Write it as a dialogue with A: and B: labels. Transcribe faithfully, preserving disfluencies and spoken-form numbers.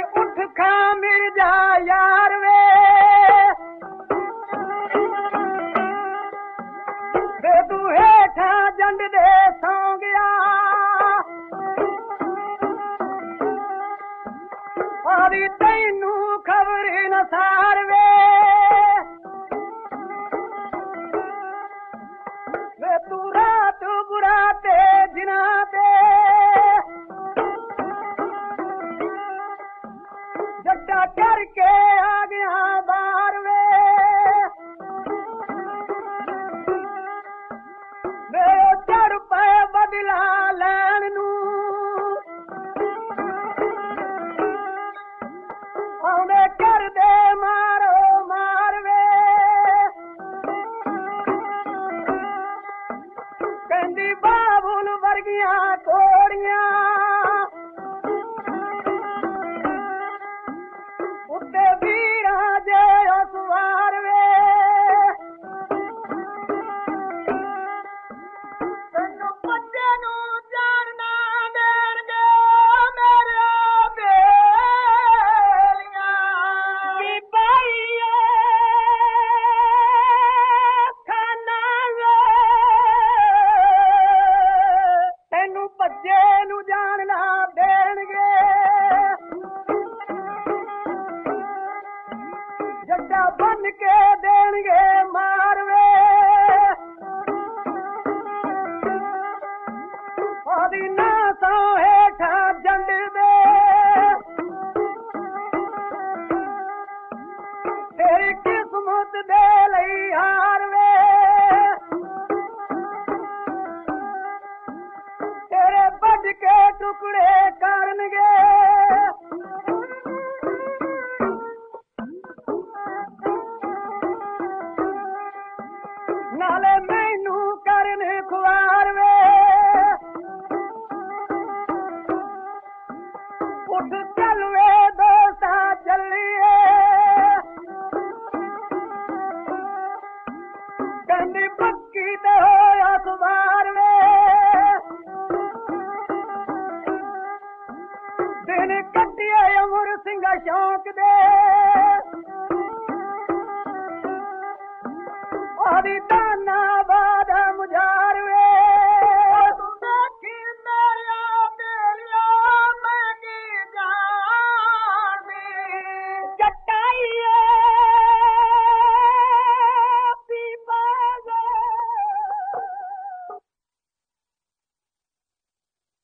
A: उठ खा मिर्जा यार वे वे तू हेठा जंड दे सौ गया आरी तैनू खबर न सार वे वे तू रात बुराते जिना ते जट्टा करके आ गया बार वे मेरे चढ़ पे बदला लैन नू औने कर दे मारो मार वे कहंदी बाबुल वर्गियां कोड़ियां उत्ते वीरा जे असवार वे तैनू बच्चे नू जानना देणगे मेरे बेलियां की पाईए खाना वे तैनू बच्चे नू जानना देणगे जट्टा बन के देणगे मारवे आदि ना सौ हेठा जंड दे तेरी किस्मत दे लई हार वे तेरे बज के टुकड़े करनगे नाले मैनू करन खुआर वे उठ चल वे दोस्ता चलिए कहंदी पक्की ते हो अखबार वे दिन कटिए अमर सिंह शौक दे आदि